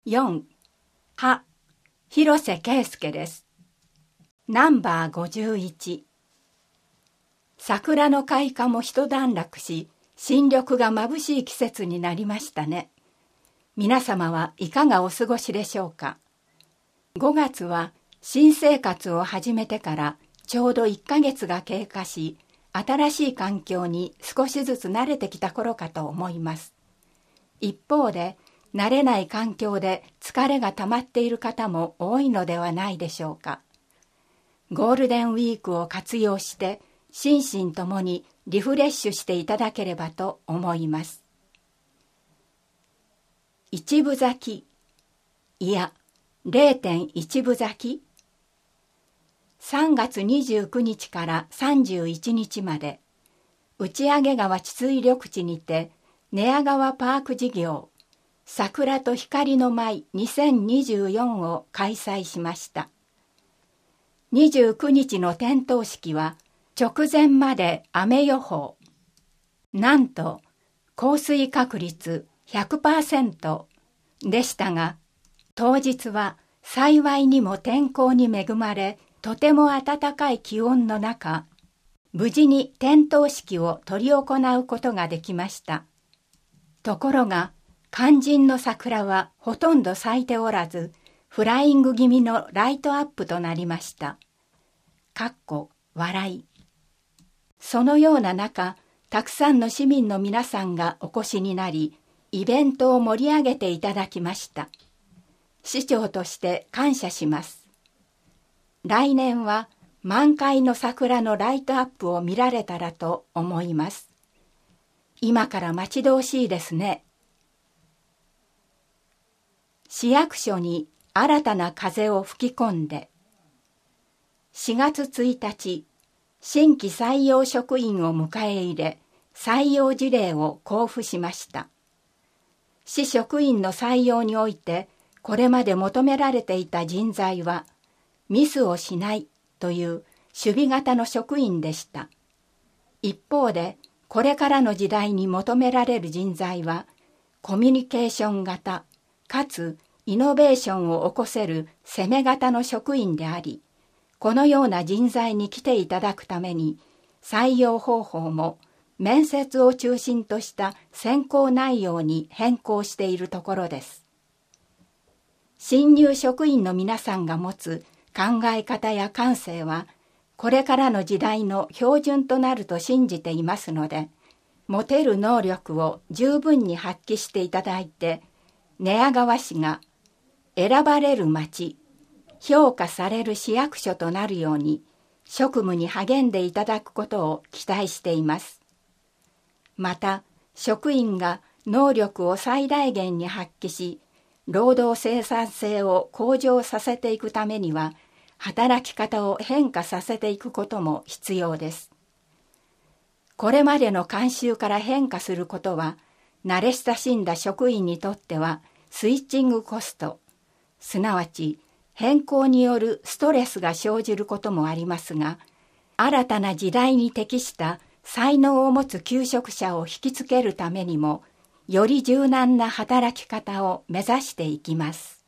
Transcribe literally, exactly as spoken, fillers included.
よん. は、広瀬圭介です。ナンバーごじゅういち。桜の開花も一段落し、新緑が眩しい季節になりましたね。皆様はいかがお過ごしでしょうか。ごがつは新生活を始めてからちょうどいっかげつが経過し、新しい環境に少しずつ慣れてきた頃かと思います。一方で、慣れない環境で疲れが溜まっている方も多いのではないでしょうか。ゴールデンウィークを活用して心身ともにリフレッシュしていただければと思います。一分咲き、いや れいてんいち 分咲き。さんがつにじゅうくにちからさんじゅういちにちまで、内上川治水緑地にて寝屋川パーク事業桜と光の舞にせんにじゅうよんを開催しました。にじゅうくにちの点灯式は直前まで雨予報。なんと降水確率 ひゃくパーセント でしたが、当日は幸いにも天候に恵まれ、とても暖かい気温の中、無事に点灯式を執り行うことができました。ところが、肝心の桜はほとんど咲いておらず、フライング気味のライトアップとなりました。かっこ笑い。そのような中、たくさんの市民の皆さんがお越しになり、イベントを盛り上げていただきました。市長として感謝します。来年は満開の桜のライトアップを見られたらと思います。今から待ち遠しいですね。市役所に新たな風を吹き込んで。しがつついたち、新規採用職員を迎え入れ、採用事例を交付しました。市職員の採用において、これまで求められていた人材は、ミスをしないという守備型の職員でした。一方で、これからの時代に求められる人材は、コミュニケーション型、かつイノベーションを起こせる攻め型の職員であり、このような人材に来ていただくために、採用方法も面接を中心とした選考内容に変更しているところです。新入職員の皆さんが持つ考え方や感性は、これからの時代の標準となると信じていますので、持てる能力を十分に発揮していただいて、寝屋川市が選ばれる町、評価される市役所となるように、職務に励んでいただくことを期待しています。また、職員が能力を最大限に発揮し、労働生産性を向上させていくためには、働き方を変化させていくことも必要です。これまでの慣習から変化することは、慣れ親しんだ職員にとってはスイッチングコスト、すなわち変更によるストレスが生じることもありますが、新たな時代に適した才能を持つ求職者を引きつけるためにも、より柔軟な働き方を目指していきます。